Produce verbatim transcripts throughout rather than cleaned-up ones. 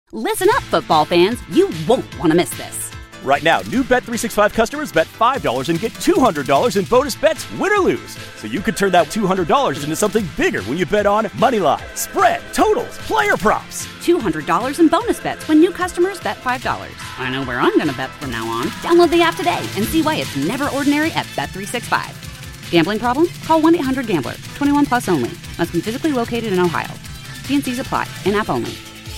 Listen up, football fans. You won't want to miss this. Right now, new Bet three sixty-five customers bet five dollars and get two hundred dollars in bonus bets, win or lose. So you could turn that two hundred dollars into something bigger when you bet on moneyline, spread, totals, player props. two hundred dollars in bonus bets when new customers bet five dollars. I know where I'm going to bet from now on. Download the app today and see why it's never ordinary at Bet three sixty-five. Gambling problem? Call one eight hundred gambler. twenty-one plus only. Must be physically located in Ohio. T and C's apply. In-app only.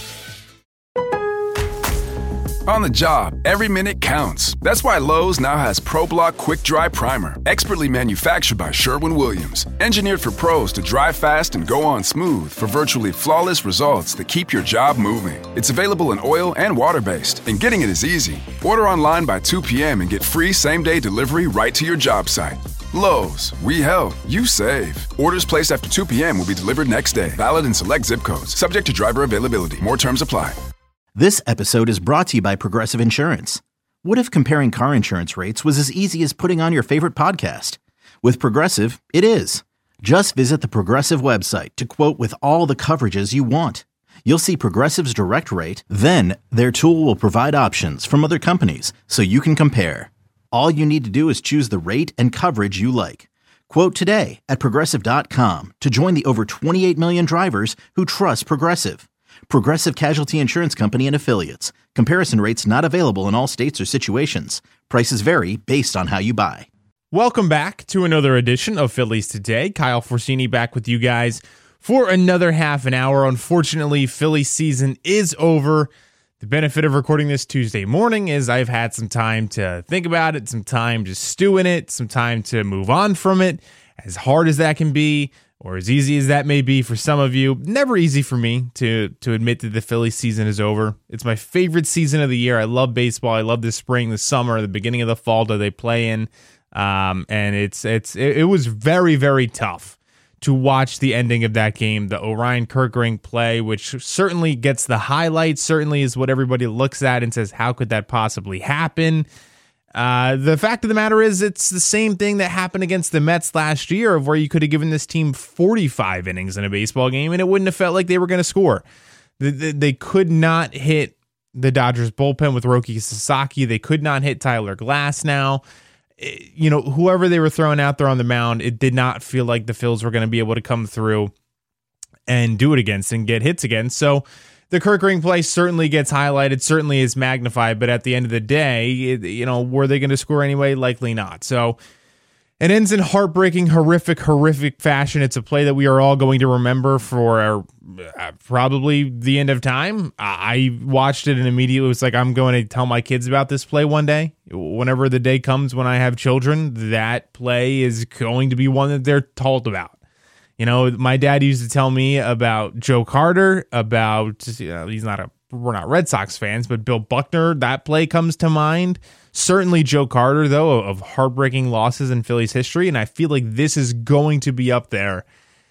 On the job, every minute counts. That's why Lowe's now has ProBlock Quick Dry Primer, expertly manufactured by Sherwin-Williams. Engineered for pros to dry fast and go on smooth for virtually flawless results that keep your job moving. It's available in oil and water-based, and getting it is easy. Order online by two p.m. and get free same-day delivery right to your job site. Lowe's, we help, you save. Orders placed after two p.m. will be delivered next day. Valid in select zip codes. Subject to driver availability. More terms apply. This episode is brought to you by Progressive Insurance. What if comparing car insurance rates was as easy as putting on your favorite podcast? With Progressive, it is. Just visit the Progressive website to quote with all the coverages you want. You'll see Progressive's direct rate, then their tool will provide options from other companies so you can compare. All you need to do is choose the rate and coverage you like. Quote today at Progressive dot com to join the over twenty-eight million drivers who trust Progressive. Progressive Casualty Insurance Company and Affiliates. Comparison rates not available in all states or situations. Prices vary based on how you buy. Welcome back to another edition of Phillies Today. Kyle Forsini back with you guys for another half an hour. Unfortunately, Philly season is over. The benefit of recording this Tuesday morning is I've had some time to think about it, some time to stew in it, some time to move on from it, as hard as that can be, or as easy as that may be for some of you. Never easy for me to to admit that the Philly season is over. It's my favorite season of the year. I love baseball. I love the spring, the summer, the beginning of the fall that they play in. Um, and it's it's it, it was very, very tough to watch the ending of that game, the Orion Kerkering play, which certainly gets the highlights, certainly is what everybody looks at and says, how could that possibly happen? Uh, the fact of the matter is it's the same thing that happened against the Mets last year, of where you could have given this team forty-five innings in a baseball game and it wouldn't have felt like they were going to score. They, they, they could not hit the Dodgers bullpen with Roki Sasaki. They could not hit Tyler Glasnow. It, you know, whoever they were throwing out there on the mound, it did not feel like the Phils were going to be able to come through and do it against and get hits again. So the Kerkering play certainly gets highlighted, certainly is magnified, but at the end of the day, it, you know, were they going to score anyway? Likely not. So it ends in heartbreaking, horrific, horrific fashion. It's a play that we are all going to remember for uh, probably the end of time. I watched it and immediately was like, I'm going to tell my kids about this play one day. Whenever the day comes when I have children, that play is going to be one that they're told about. You know, my dad used to tell me about Joe Carter, about, you know, he's not a, we're not Red Sox fans, but Bill Buckner, that play comes to mind. Certainly Joe Carter, though, of heartbreaking losses in Phillies history. And I feel like this is going to be up there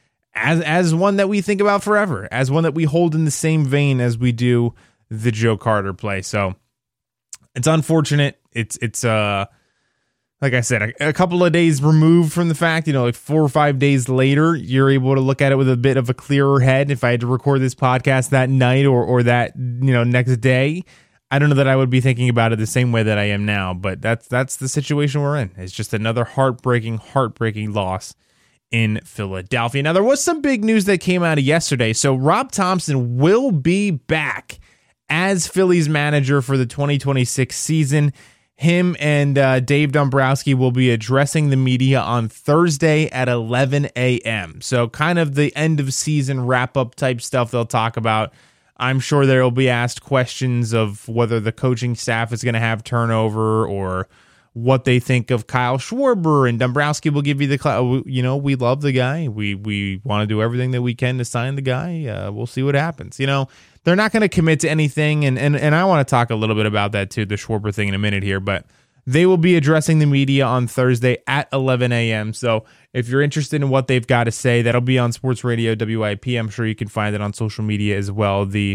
as, as one that we think about forever, as one that we hold in the same vein as we do the Joe Carter play. So it's unfortunate. It's, it's, uh, Like I said, a, a couple of days removed from the fact, you know, like four or five days later, you're able to look at it with a bit of a clearer head. If I had to record this podcast that night or or that, you know, next day, I don't know that I would be thinking about it the same way that I am now. But that's that's the situation we're in. It's just another heartbreaking, heartbreaking loss in Philadelphia. Now, there was some big news that came out of yesterday. So Rob Thomson will be back as Phillies manager for the twenty twenty-six season. Him and uh, Dave Dombrowski will be addressing the media on Thursday at eleven a.m. So kind of the end of season wrap up type stuff they'll talk about. I'm sure there will be asked questions of whether the coaching staff is going to have turnover or what they think of Kyle Schwarber, and Dombrowski will give you the, cl- you know, we love the guy. We we want to do everything that we can to sign the guy. Uh, we'll see what happens. You know, they're not going to commit to anything, and, and, and I want to talk a little bit about that too, the Schwarber thing in a minute here, but they will be addressing the media on Thursday at eleven a.m. So if you're interested in what they've got to say, that'll be on Sports Radio W I P. I'm sure you can find it on social media as well, the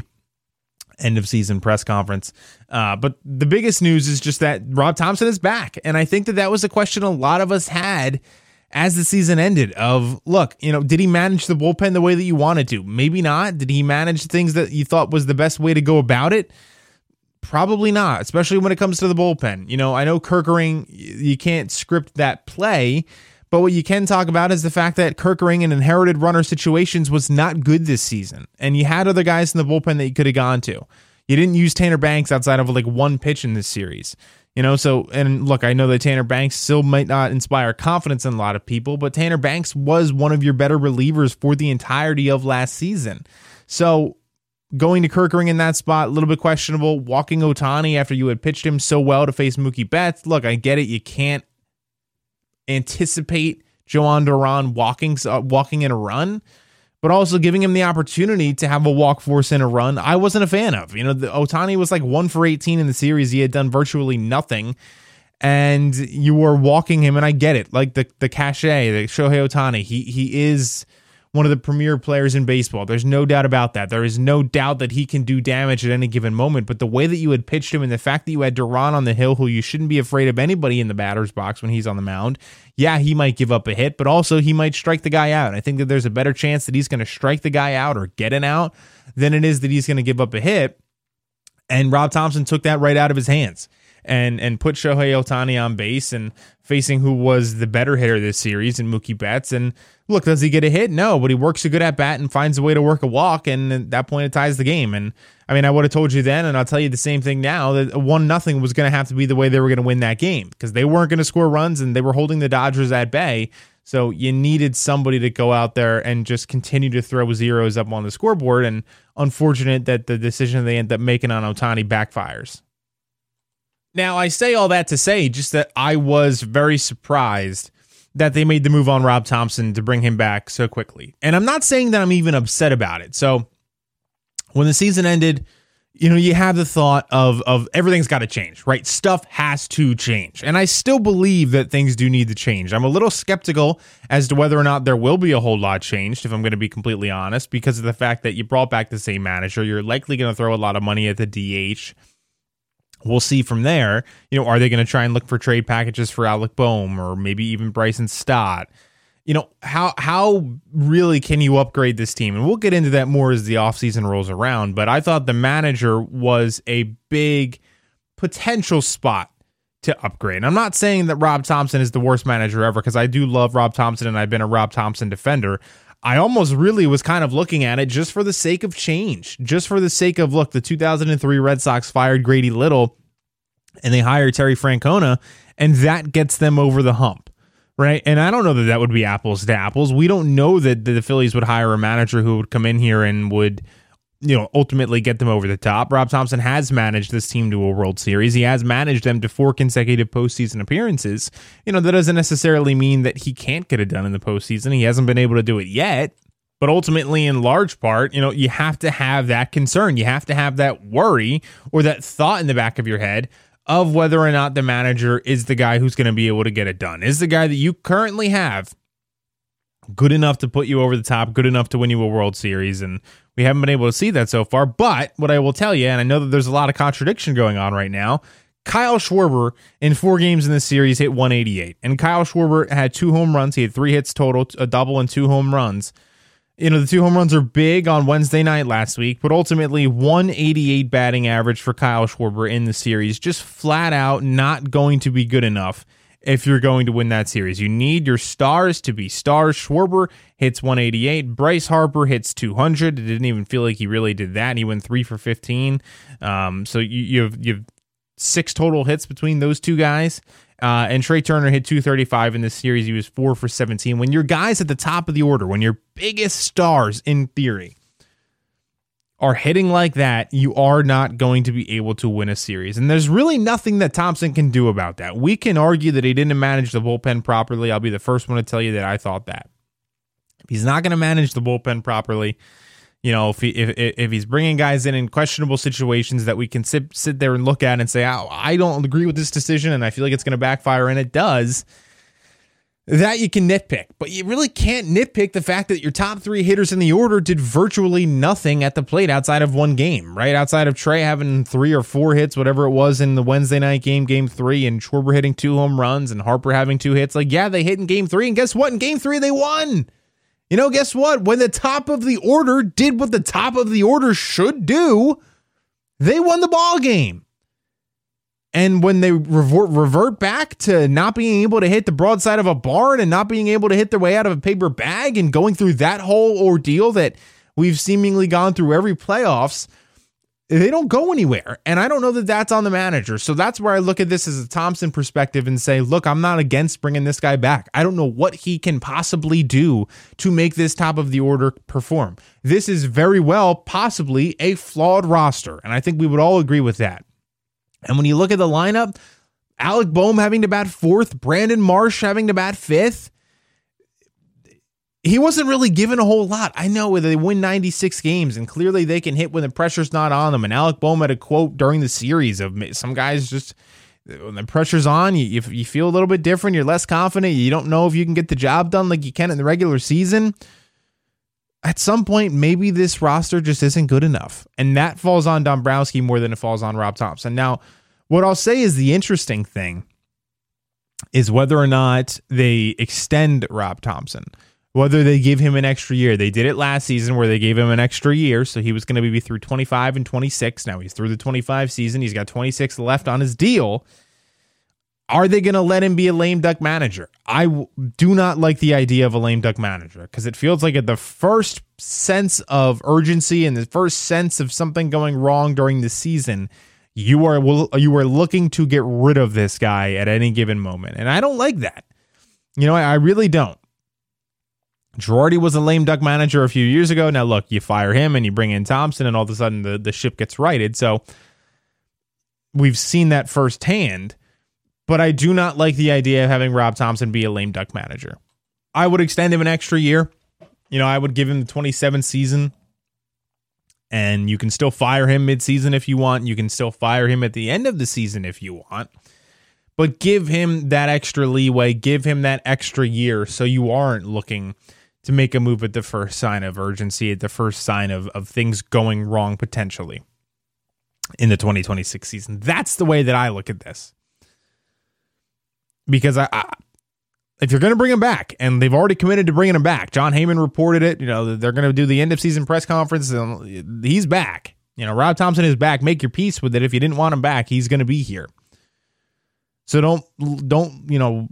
end of season press conference. Uh, but the biggest news is just that Rob Thomson is back. And I think that that was a question a lot of us had as the season ended of, look, you know, did he manage the bullpen the way that you wanted to? Maybe not. Did he manage things that you thought was the best way to go about it? Probably not, especially when it comes to the bullpen. You know, I know Kerkering, you can't script that play, but what you can talk about is the fact that Kerkering in inherited runner situations was not good this season. And you had other guys in the bullpen that you could have gone to. You didn't use Tanner Banks outside of like one pitch in this series. You know, so, and look, I know that Tanner Banks still might not inspire confidence in a lot of people, but Tanner Banks was one of your better relievers for the entirety of last season. So going to Kerkering in that spot, a little bit questionable. Walking Ohtani after you had pitched him so well to face Mookie Betts. Look, I get it. You can't anticipate Jhoan Duran walking, uh, walking in a run, but also giving him the opportunity to have a walk force in a run, I wasn't a fan of. You know, the Ohtani was like one for eighteen in the series. He had done virtually nothing, and you were walking him, and I get it. Like the the cachet, the Shohei Ohtani, he he is one of the premier players in baseball. There's no doubt about that. There is no doubt that he can do damage at any given moment, but the way that you had pitched him and the fact that you had Duran on the hill, who you shouldn't be afraid of anybody in the batter's box when he's on the mound, yeah, he might give up a hit, but also he might strike the guy out. I think that there's a better chance that he's going to strike the guy out or get an out than it is that he's going to give up a hit. And Rob Thomson took that right out of his hands and and put Shohei Ohtani on base and facing who was the better hitter this series in Mookie Betts. And look, does he get a hit? No, but he works a good at bat and finds a way to work a walk, and at that point it ties the game. And I mean, I would have told you then, and I'll tell you the same thing now, that one nothing was going to have to be the way they were going to win that game because they weren't going to score runs and they were holding the Dodgers at bay. So you needed somebody to go out there and just continue to throw zeros up on the scoreboard. And unfortunate that the decision they end up making on Ohtani backfires. Now, I say all that to say just that I was very surprised that they made the move on Rob Thomson to bring him back so quickly. And I'm not saying that I'm even upset about it. So when the season ended, you know, you have the thought of, of everything's got to change, right? Stuff has to change. And I still believe that things do need to change. I'm a little skeptical as to whether or not there will be a whole lot changed, if I'm going to be completely honest, because of the fact that you brought back the same manager. You're likely going to throw a lot of money at the D H. We'll see from there. You know, are they going to try and look for trade packages for Alec Boehm or maybe even Bryson Stott? You know, how how really can you upgrade this team? And we'll get into that more as the offseason rolls around. But I thought the manager was a big potential spot to upgrade. And I'm not saying that Rob Thomson is the worst manager ever, because I do love Rob Thomson and I've been a Rob Thomson defender. I almost really was kind of looking at it just for the sake of change, just for the sake of, look, the two thousand three Red Sox fired Grady Little and they hired Terry Francona, and that gets them over the hump, right? And I don't know that that would be apples to apples. We don't know that the Phillies would hire a manager who would come in here and would, you know, ultimately get them over the top. Rob Thomson has managed this team to a World Series. He has managed them to four consecutive postseason appearances. You know, that doesn't necessarily mean that he can't get it done in the postseason. He hasn't been able to do it yet. But ultimately, in large part, you know, you have to have that concern. You have to have that worry or that thought in the back of your head of whether or not the manager is the guy who's going to be able to get it done. Is the guy that you currently have good enough to put you over the top, good enough to win you a World Series? And we haven't been able to see that so far. But what I will tell you, and I know that there's a lot of contradiction going on right now, Kyle Schwarber in four games in this series hit one eighty-eight. And Kyle Schwarber had two home runs. He had three hits total, a double and two home runs. You know, the two home runs are big on Wednesday night last week, but ultimately one eighty-eight batting average for Kyle Schwarber in the series, just flat out not going to be good enough if you're going to win that series. You need your stars to be stars. Schwarber hits one eighty-eight. Bryce Harper hits two hundred. It didn't even feel like he really did that. He went three for fifteen. Um, so you, you have you have six total hits between those two guys. Uh, and Trey Turner hit two thirty-five in this series. He was four for seventeen. When your guys at the top of the order, when your biggest stars, in theory, are hitting like that, you are not going to be able to win a series. And there's really nothing that Thomson can do about that. We can argue that he didn't manage the bullpen properly. I'll be the first one to tell you that I thought that. If he's not going to manage the bullpen properly, you know, if he, if if he's bringing guys in in questionable situations that we can sit sit there and look at and say, oh, I don't agree with this decision and I feel like it's going to backfire, and it does, That you can nitpick, but you really can't nitpick the fact that your top three hitters in the order did virtually nothing at the plate outside of one game, right? Outside of Trey having three or four hits, whatever it was in the Wednesday night game, game three, and Schwarber hitting two home runs and Harper having two hits. Like, yeah, they hit in game three, and guess what? In game three, they won. You know, guess what? When the top of the order did what the top of the order should do, they won the ball game. And when they revert, revert back to not being able to hit the broadside of a barn and not being able to hit their way out of a paper bag and going through that whole ordeal that we've seemingly gone through every playoffs, they don't go anywhere. And I don't know that that's on the manager. So that's where I look at this as a Thompson perspective and say, look, I'm not against bringing this guy back. I don't know what he can possibly do to make this top of the order perform. This is very well possibly a flawed roster. And I think we would all agree with that. And when you look at the lineup, Alec Boehm having to bat fourth, Brandon Marsh having to bat fifth, he wasn't really given a whole lot. I know they win ninety-six games, and clearly they can hit when the pressure's not on them. And Alec Boehm had a quote during the series of some guys just, when the pressure's on, you, you feel a little bit different. You're less confident. You don't know if you can get the job done like you can in the regular season. At some point, maybe this roster just isn't good enough. And that falls on Dombrowski more than it falls on Rob Thompson. Now, what I'll say is the interesting thing is whether or not they extend Rob Thompson, whether they give him an extra year. They did it last season where they gave him an extra year, so he was going to be through twenty-five and twenty-six. Now he's through the twenty-five season. He's got twenty-six left on his deal. Are they going to let him be a lame duck manager? I w- do not like the idea of a lame duck manager because it feels like at the first sense of urgency and the first sense of something going wrong during the season, you are you are looking to get rid of this guy at any given moment. And I don't like that. You know, I, I really don't. Girardi was a lame duck manager a few years ago. Now, look, you fire him and you bring in Thompson and all of a sudden the, the ship gets righted. So we've seen that firsthand. But I do not like the idea of having Rob Thompson be a lame duck manager. I would extend him an extra year. You know, I would give him the twenty-seventh season. And you can still fire him mid-season if you want. You can still fire him at the end of the season if you want. But give him that extra leeway. Give him that extra year so you aren't looking to make a move at the first sign of urgency, at the first sign of, of things going wrong potentially in the twenty twenty-six season. That's the way that I look at this. Because I, I, if you're going to bring him back, and they've already committed to bringing him back, John Heyman reported it. You know, they're going to do the end of season press conference, and he's back. You know, Rob Thompson is back. Make your peace with it. If you didn't want him back, he's going to be here. So don't don't you know,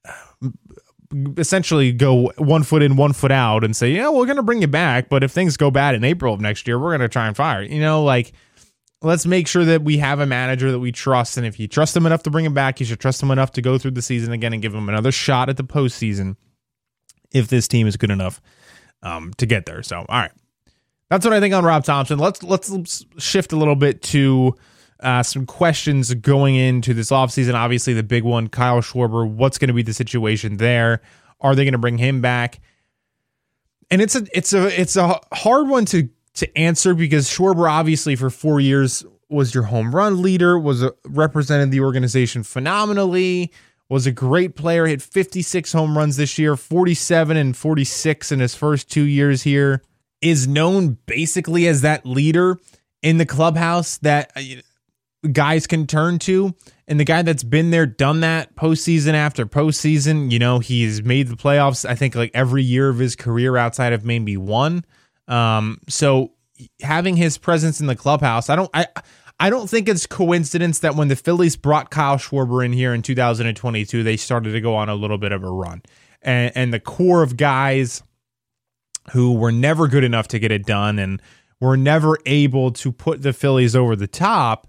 essentially go one foot in, one foot out, and say, yeah, we're going to bring you back, but if things go bad in April of next year, we're going to try and fire. You know, like. Let's make sure that we have a manager that we trust. And if you trust him enough to bring him back, you should trust him enough to go through the season again and give him another shot at the postseason if this team is good enough um, to get there. So, all right. That's what I think on Rob Thompson. Let's let's shift a little bit to uh, some questions going into this offseason. Obviously, the big one, Kyle Schwarber. What's going to be the situation there? Are they going to bring him back? And it's a it's a it's a hard one to to answer because Schwarber obviously for four years was your home run leader, was a, represented the organization phenomenally, was a great player, hit fifty-six home runs this year, forty-seven and forty-six in his first two years here, is known basically as that leader in the clubhouse that guys can turn to. And the guy that's been there, done that postseason after postseason, you know, he's made the playoffs, I think like every year of his career outside of maybe one. Um, so having his presence in the clubhouse, I don't, I, I don't think it's coincidence that when the Phillies brought Kyle Schwarber in here in two thousand twenty-two, they started to go on a little bit of a run, and, and the core of guys who were never good enough to get it done and were never able to put the Phillies over the top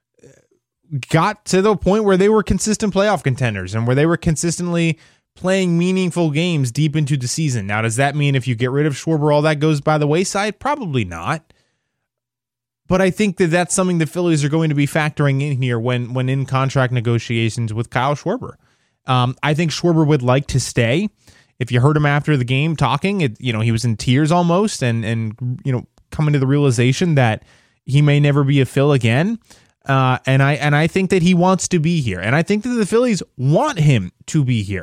got to the point where they were consistent playoff contenders and where they were consistently playing meaningful games deep into the season. Now, does that mean if you get rid of Schwarber, all that goes by the wayside? Probably not. But I think that that's something the Phillies are going to be factoring in here when, when in contract negotiations with Kyle Schwarber. Um, I think Schwarber would like to stay. If you heard him after the game talking, it, you know, he was in tears almost and, and, you know, coming to the realization that he may never be a Phil again. Uh, and I, and I think that he wants to be here. And I think that the Phillies want him to be here.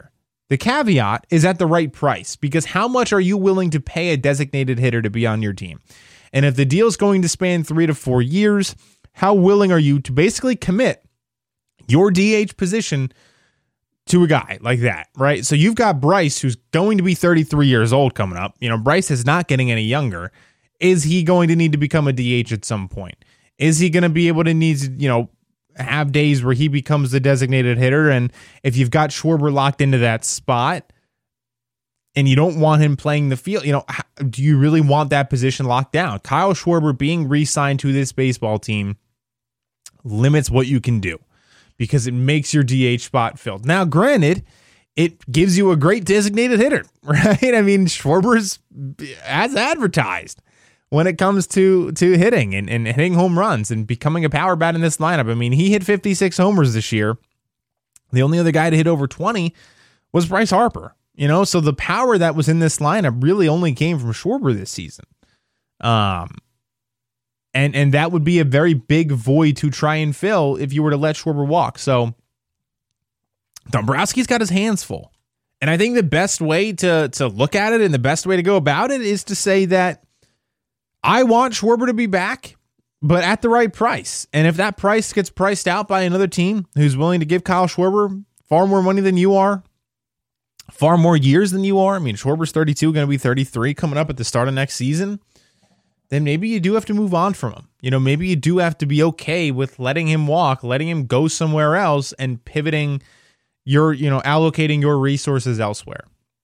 The caveat is at the right price, because how much are you willing to pay a designated hitter to be on your team? And if the deal is going to span three to four years, how willing are you to basically commit your D H position to a guy like that, right? So you've got Bryce, who's going to be thirty-three years old coming up. You know, Bryce is not getting any younger. Is he going to need to become a D H at some point? Is he going to be able to need to, you know, have days where he becomes the designated hitter? And if you've got Schwarber locked into that spot and you don't want him playing the field, you know, do you really want that position locked down? Kyle Schwarber being re-signed to this baseball team limits what you can do, because it makes your D H spot filled. Now, granted, it gives you a great designated hitter, right? I mean, Schwarber's as advertised when it comes to to hitting and, and hitting home runs and becoming a power bat in this lineup. I mean, he hit fifty-six homers this year. The only other guy to hit over twenty was Bryce Harper. You know, so the power that was in this lineup really only came from Schwarber this season. Um, and and that would be a very big void to try and fill if you were to let Schwarber walk. So Dombrowski's got his hands full. And I think the best way to to look at it and the best way to go about it is to say that I want Schwarber to be back, but at the right price. And if that price gets priced out by another team who's willing to give Kyle Schwarber far more money than you are, far more years than you are, I mean, Schwarber's thirty-two, going to be thirty-three coming up at the start of next season, then maybe you do have to move on from him. You know, maybe you do have to be okay with letting him walk, letting him go somewhere else, and pivoting your, you know, allocating your resources elsewhere.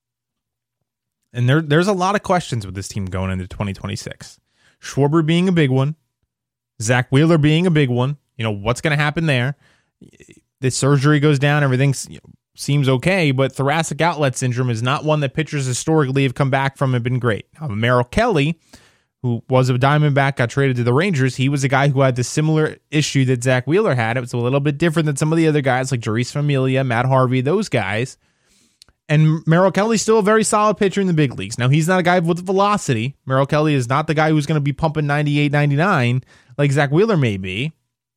And there, there's a lot of questions with this team going into twenty twenty-six. Schwarber being a big one, Zach Wheeler being a big one. You know, what's going to happen there? The surgery goes down, everything you know, seems okay, but thoracic outlet syndrome is not one that pitchers historically have come back from and been great. Now, Merrill Kelly, who was a Diamondback, got traded to the Rangers. He was a guy who had the similar issue that Zach Wheeler had. It was a little bit different than some of the other guys like Jeurys Familia, Matt Harvey, those guys. And Merrill Kelly's still a very solid pitcher in the big leagues. Now, he's not a guy with velocity. Merrill Kelly is not the guy who's going to be pumping ninety-eight, ninety-nine like Zach Wheeler may be.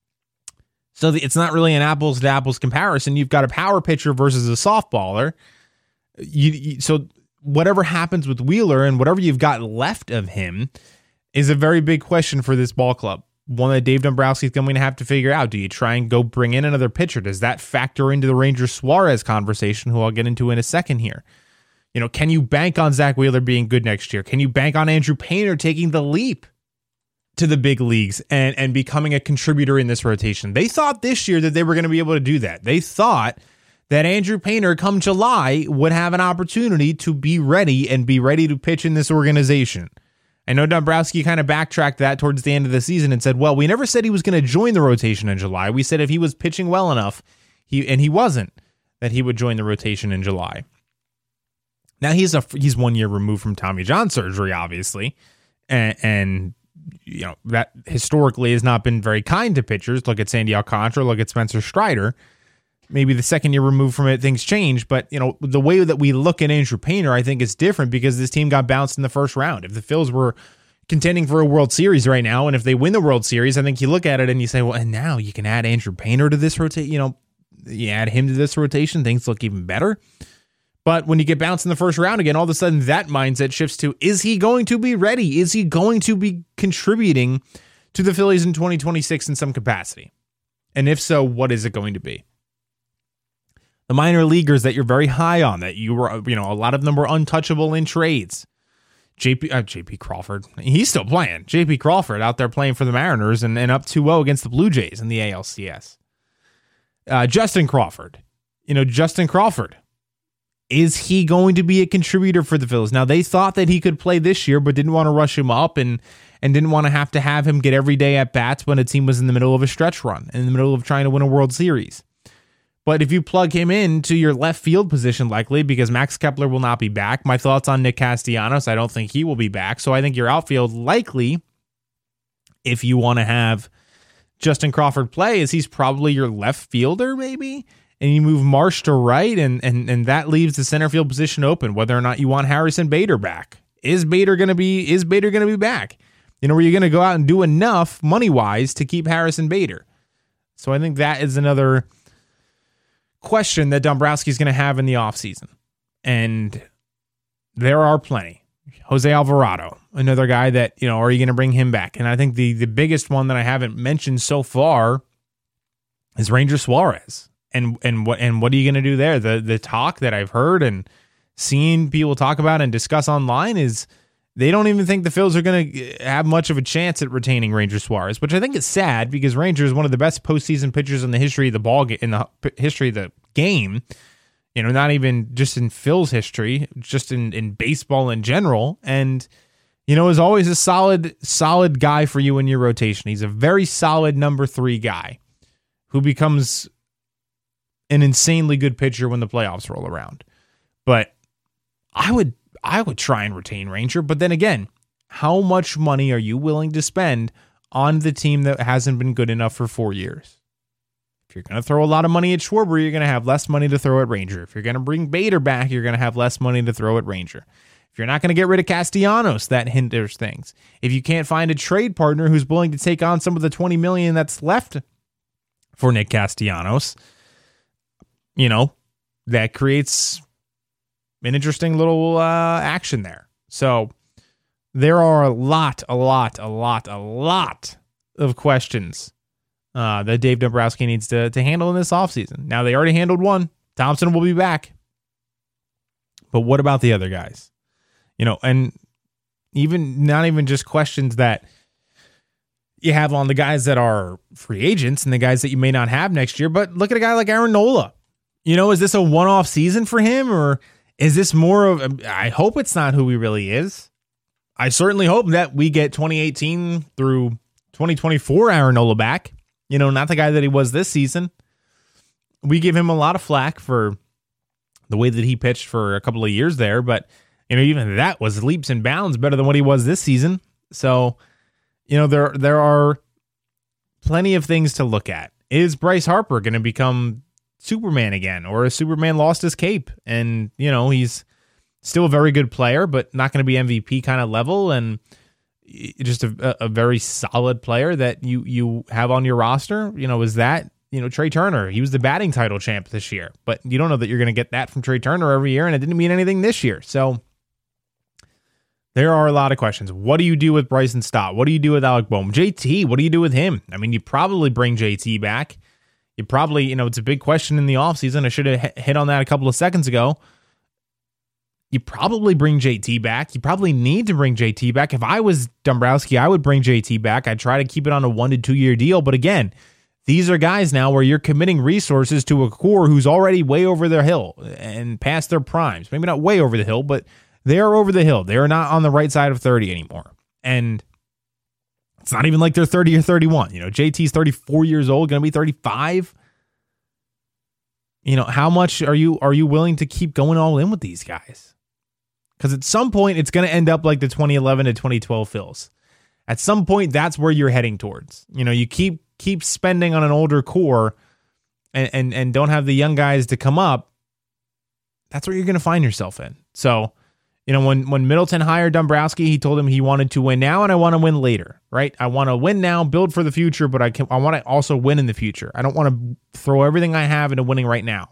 So it's not really an apples to apples comparison. You've got a power pitcher versus a softballer. You, you, so whatever happens with Wheeler and whatever you've got left of him is a very big question for this ball club. One that Dave Dombrowski is going to have to figure out. Do you try and go bring in another pitcher? Does that factor into the Rangers Suarez conversation, who I'll get into in a second here? You know, can you bank on Zach Wheeler being good next year? Can you bank on Andrew Painter taking the leap to the big leagues and, and becoming a contributor in this rotation? They thought this year that they were going to be able to do that. They thought that Andrew Painter, come July, would have an opportunity to be ready and be ready to pitch in this organization. I know Dombrowski kind of backtracked that towards the end of the season and said, well, we never said he was going to join the rotation in July. We said if he was pitching well enough, he and he wasn't, that he would join the rotation in July. Now, he's a he's one year removed from Tommy John surgery, obviously, and, and you know that historically has not been very kind to pitchers. Look at Sandy Alcantara, look at Spencer Strider. Maybe the second year removed from it, things change. But, you know, the way that we look at Andrew Painter, I think, is different because this team got bounced in the first round. If the Phils were contending for a World Series right now, and if they win the World Series, I think you look at it and you say, well, and now you can add Andrew Painter to this rotation. You know, you add him to this rotation, things look even better. But when you get bounced in the first round again, all of a sudden that mindset shifts to, is he going to be ready? Is he going to be contributing to the Phillies in twenty twenty-six in some capacity? And if so, what is it going to be? The minor leaguers that you're very high on, that you were, you know, a lot of them were untouchable in trades. J P uh, J P Crawford, he's still playing. J P Crawford out there playing for the Mariners and, and up two oh against the Blue Jays in the A L C S. Uh, Justin Crawford, you know, Justin Crawford, is he going to be a contributor for the Phillies? Now, they thought that he could play this year, but didn't want to rush him up and and didn't want to have to have him get every day at bats when a team was in the middle of a stretch run, in the middle of trying to win a World Series. But if you plug him into your left field position, likely, because Max Kepler will not be back. My thoughts on Nick Castellanos, I don't think he will be back. So I think your outfield, likely, if you want to have Justin Crawford play, is he's probably your left fielder, maybe? And you move Marsh to right, and and and that leaves the center field position open, whether or not you want Harrison Bader back. Is Bader gonna be is Bader gonna be back? You know, are you gonna go out and do enough money-wise to keep Harrison Bader? So I think that is another question that Dombrowski is going to have in the offseason. And there are plenty. Jose Alvarado, another guy that, you know, are you going to bring him back? And I think the the biggest one that I haven't mentioned so far is Ranger Suarez. And and what and what are you going to do there? The the talk that I've heard and seen people talk about and discuss online is they don't even think the Phils are going to have much of a chance at retaining Ranger Suarez, which I think is sad because Ranger is one of the best postseason pitchers in the history of the ball in the history of the game. You know, not even just in Phil's history, just in, in baseball in general. And, you know, is always a solid, solid guy for you in your rotation. He's a very solid number three guy who becomes an insanely good pitcher when the playoffs roll around. But I would, I would try and retain Ranger. But then again, how much money are you willing to spend on the team that hasn't been good enough for four years? If you're going to throw a lot of money at Schwarber, you're going to have less money to throw at Ranger. If you're going to bring Bader back, you're going to have less money to throw at Ranger. If you're not going to get rid of Castellanos, that hinders things. If you can't find a trade partner who's willing to take on some of the twenty million dollars that's left for Nick Castellanos, you know, that creates an interesting little uh, action there. So there are a lot, a lot, a lot, a lot of questions Uh, that Dave Dombrowski needs to, to handle in this offseason. Now, they already handled one. Thompson will be back. But what about the other guys? You know, and even not even just questions that you have on the guys that are free agents and the guys that you may not have next year, but look at a guy like Aaron Nola. You know, is this a one-off season for him, or is this more of, I hope it's not who he really is. I certainly hope that we get twenty eighteen through twenty twenty-four Aaron Nola back. You know, not the guy that he was this season. We give him a lot of flack for the way that he pitched for a couple of years there, but, you know, even that was leaps and bounds better than what he was this season. So, you know, there there are plenty of things to look at. Is Bryce Harper going to become Superman again, or is Superman lost his cape? And, you know, he's still a very good player, but not going to be M V P kind of level, and just a, a very solid player that you you have on your roster. You know, is that, you know, Trey Turner? He was the batting title champ this year, but you don't know that you're going to get that from Trey Turner every year, and it didn't mean anything this year. So there are a lot of questions. What do you do with Bryson Stott? What do you do with Alec Bohm? J T, what do you do with him? I mean, you probably bring J T back. You probably, you know, it's a big question in the offseason. I should have hit on that a couple of seconds ago. You probably bring J T back. You probably need to bring J T back. If I was Dombrowski, I would bring J T back. I'd try to keep it on a one to two year deal. But again, these are guys now where you're committing resources to a core who's already way over their hill and past their primes. Maybe not way over the hill, but they are over the hill. They are not on the right side of thirty anymore. And it's not even like they're thirty or thirty-one. You know, J T's thirty-four years old, going to be thirty-five. You know, how much are you are you willing to keep going all in with these guys? Because at some point, it's going to end up like the twenty eleven to twenty twelve Phils. At some point, that's where you're heading towards. You know, you keep keep spending on an older core and, and, and don't have the young guys to come up. That's where you're going to find yourself in. So, you know, when, when Middleton hired Dombrowski, he told him he wanted to win now and I want to win later, right? I want to win now, build for the future, but I can, I want to also win in the future. I don't want to throw everything I have into winning right now.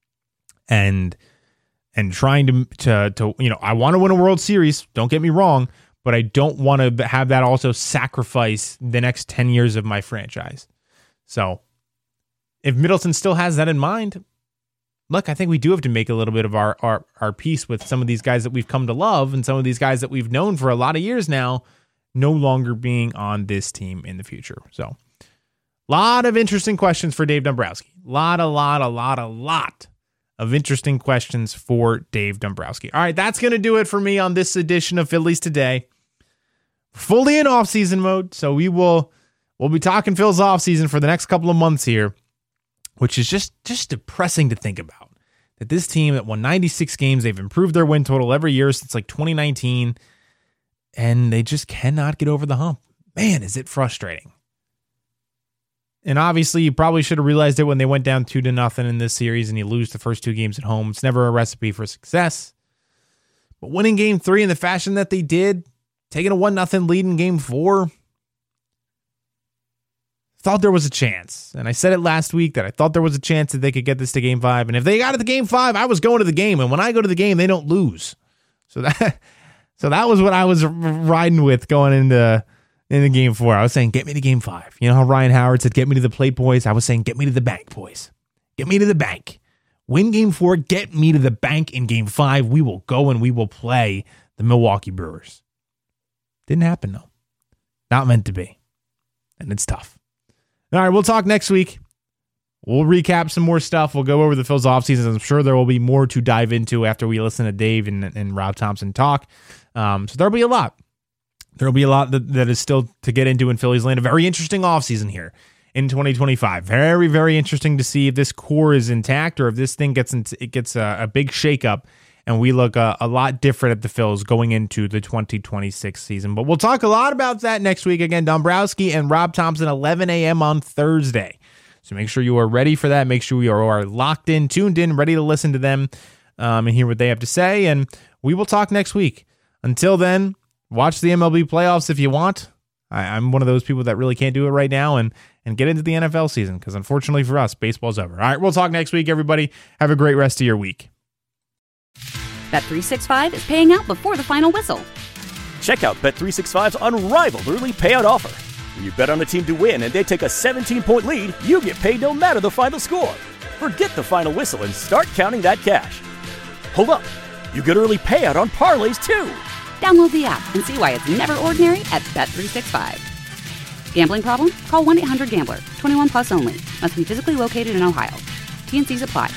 And and trying to, to, to, you know, I want to win a World Series, don't get me wrong, but I don't want to have that also sacrifice the next ten years of my franchise. So if Middleton still has that in mind, look, I think we do have to make a little bit of our, our, our peace with some of these guys that we've come to love and some of these guys that we've known for a lot of years now, no longer being on this team in the future. So a lot of interesting questions for Dave Dombrowski. Lot, a lot, a lot, a lot of interesting questions for Dave Dombrowski. All right, that's going to do it for me on this edition of Phillies Today. Fully in off-season mode, so we will we'll be talking Phil's off-season for the next couple of months here, which is just, just depressing to think about. That this team that won ninety-six games, they've improved their win total every year since like twenty nineteen, and they just cannot get over the hump. Man, is it frustrating. And obviously, you probably should have realized it when they went down two to nothing in this series and you lose the first two games at home. It's never a recipe for success. But winning game three in the fashion that they did, taking a one nothing lead in game four, thought there was a chance. And I said it last week that I thought there was a chance that they could get this to game five. And if they got to the game five, I was going to the game. And when I go to the game, they don't lose. So that so that was what I was riding with going into, into game four. I was saying, get me to game five. You know how Ryan Howard said, get me to the plate, boys? I was saying, get me to the bank, boys. Get me to the bank. Win game four, get me to the bank in game five. We will go and we will play the Milwaukee Brewers. Didn't happen, though. Not meant to be. And it's tough. All right, we'll talk next week. We'll recap some more stuff. We'll go over the Phils offseason. I'm sure there will be more to dive into after we listen to Dave and, and Rob Thompson talk. Um, so there'll be a lot. There'll be a lot that, that is still to get into in Phillies land. A very interesting offseason here in twenty twenty-five. Very, very interesting to see if this core is intact or if this thing gets into, it gets a, a big shakeup and we look a, a lot different at the Phils going into the twenty twenty-six season. But we'll talk a lot about that next week. Again, Dombrowski and Rob Thompson, eleven a.m. on Thursday. So make sure you are ready for that. Make sure you are locked in, tuned in, ready to listen to them um, and hear what they have to say. And we will talk next week. Until then, watch the M L B playoffs if you want. I, I'm one of those people that really can't do it right now and, and get into the N F L season because unfortunately for us, baseball's over. All right, we'll talk next week, everybody. Have a great rest of your week. Bet three sixty-five is paying out before the final whistle. Check out Bet three sixty-five's unrivaled early payout offer. When you bet on a team to win and they take a seventeen-point lead, you get paid no matter the final score. Forget the final whistle and start counting that cash. Hold up. You get early payout on parlays, too. Download the app and see why it's never ordinary at Bet three sixty-five. Gambling problem? Call one eight hundred gambler. twenty-one plus only. Must be physically located in Ohio. T and C's apply.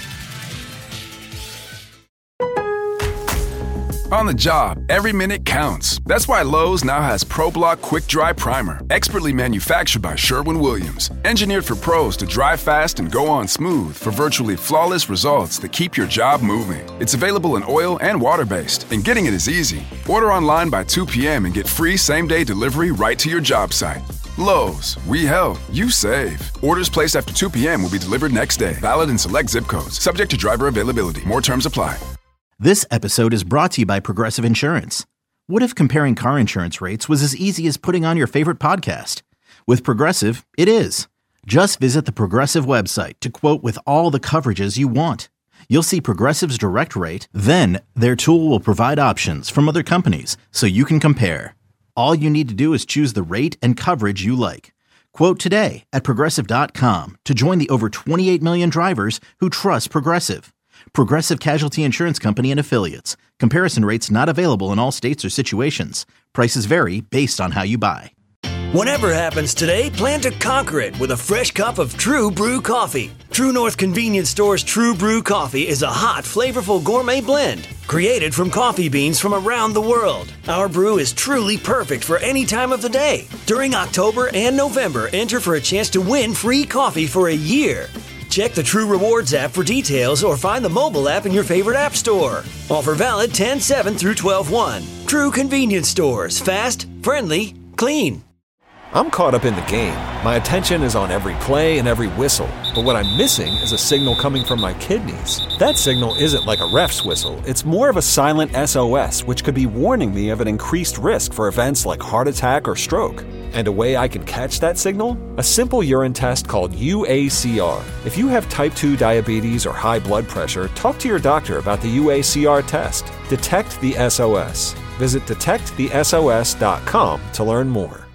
On the job, every minute counts. That's why Lowe's now has ProBlock Quick Dry Primer, expertly manufactured by Sherwin-Williams. Engineered for pros to dry fast and go on smooth for virtually flawless results that keep your job moving. It's available in oil and water-based, and getting it is easy. Order online by two p.m. and get free same-day delivery right to your job site. Lowe's, we help, you save. Orders placed after two p.m. will be delivered next day. Valid in select zip codes. Subject to driver availability. More terms apply. This episode is brought to you by Progressive Insurance. What if comparing car insurance rates was as easy as putting on your favorite podcast? With Progressive, it is. Just visit the Progressive website to quote with all the coverages you want. You'll see Progressive's direct rate, then their tool will provide options from other companies so you can compare. All you need to do is choose the rate and coverage you like. Quote today at Progressive dot com to join the over twenty-eight million drivers who trust Progressive. Progressive Casualty Insurance Company and Affiliates. Comparison rates not available in all states or situations. Prices vary based on how you buy. Whatever happens today, plan to conquer it with a fresh cup of True Brew coffee. True North Convenience Store's True Brew coffee is a hot, flavorful gourmet blend created from coffee beans from around the world. Our brew is truly perfect for any time of the day. During October and November, enter for a chance to win free coffee for a year. Check the True Rewards app for details or find the mobile app in your favorite app store. Offer valid ten seven through twelve one. True Convenience Stores. Fast, friendly, clean. I'm caught up in the game. My attention is on every play and every whistle. But what I'm missing is a signal coming from my kidneys. That signal isn't like a ref's whistle. It's more of a silent S O S, which could be warning me of an increased risk for events like heart attack or stroke. And a way I can catch that signal? A simple urine test called U A C R. If you have type two diabetes or high blood pressure, talk to your doctor about the U A C R test. Detect the S O S. Visit detect the S O S dot com to learn more.